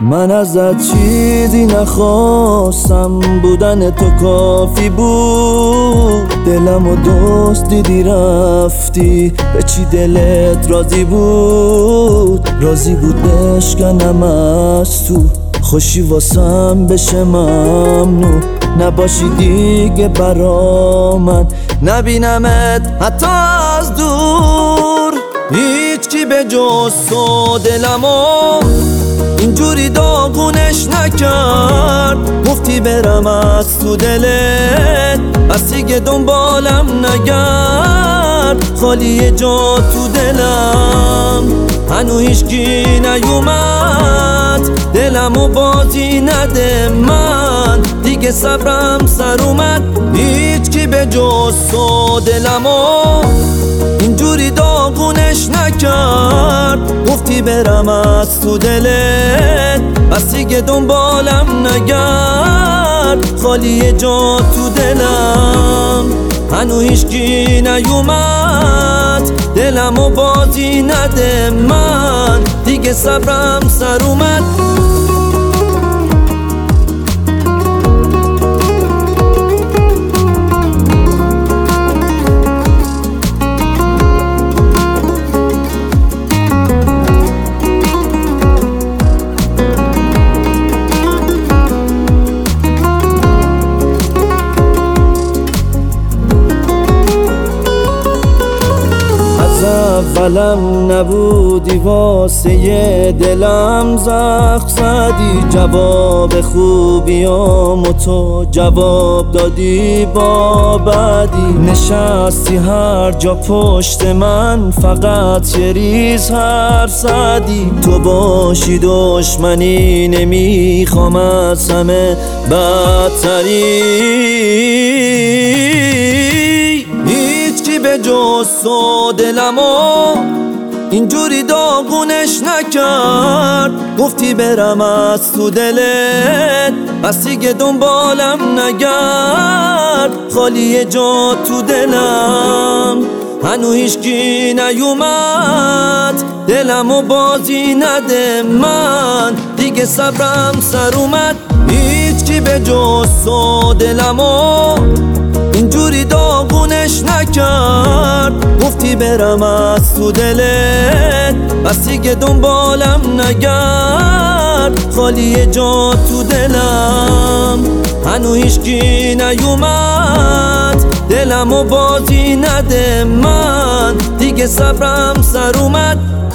من ازت چیزی نخواستم، بودن تو کافی بود. دلمو دوست دیدی رفتی، به چی دلت راضی بود؟ راضی بود بشکنم از تو، خوشی واسم بشه ممنون. نباشی دیگه برا من، نبینمت حتی از دور. هیچ کی به جز تو دلمو اینجوری داغونش نکرد. گفتی برم از تو دلت، بس دیگه دنبالم نگرد. خالی جا تو دلم، هنو هیچکی نیومد. دلمو بازی نده من، دیگه صبرم سر اومد. هیچ کی به جز تو دلمو اینجوری داغونش نکرد. گفتی برم از تو دلت، بس دیگه دنبالم نگرد. خالی جا تو دلم، هنو هیچکی نیومد. دلمو بازی نده من، دیگه صبرم سر اومد. اولم نبودی واسه دلم زخم زدی. جواب خوبیامو تو جواب دادی با بدی. نشستی هر جا پشت من، فقط یه ریز حرف زدی. تو باشی دشمنی نمیخوام، از همه بدتری. به جز تو دلمو اینجوری داغونش نکرد. گفتی برم از تو دلت، بس دیگه دنبالم نگرد. خالی جا تو دلم، هنو هیچکی نیومد. دلمو بازی نده من، دیگه صبرم سر اومد. هیچکی به جز تو دلمو اینجوری داغونش نکرد. گفتی برم از تو دلت، بس دیگه دنبالم نگرد. خالی جا تو دلم، هنو هیچکی نیومد. دلمو بازی نده من، دیگه صبرم سر اومد.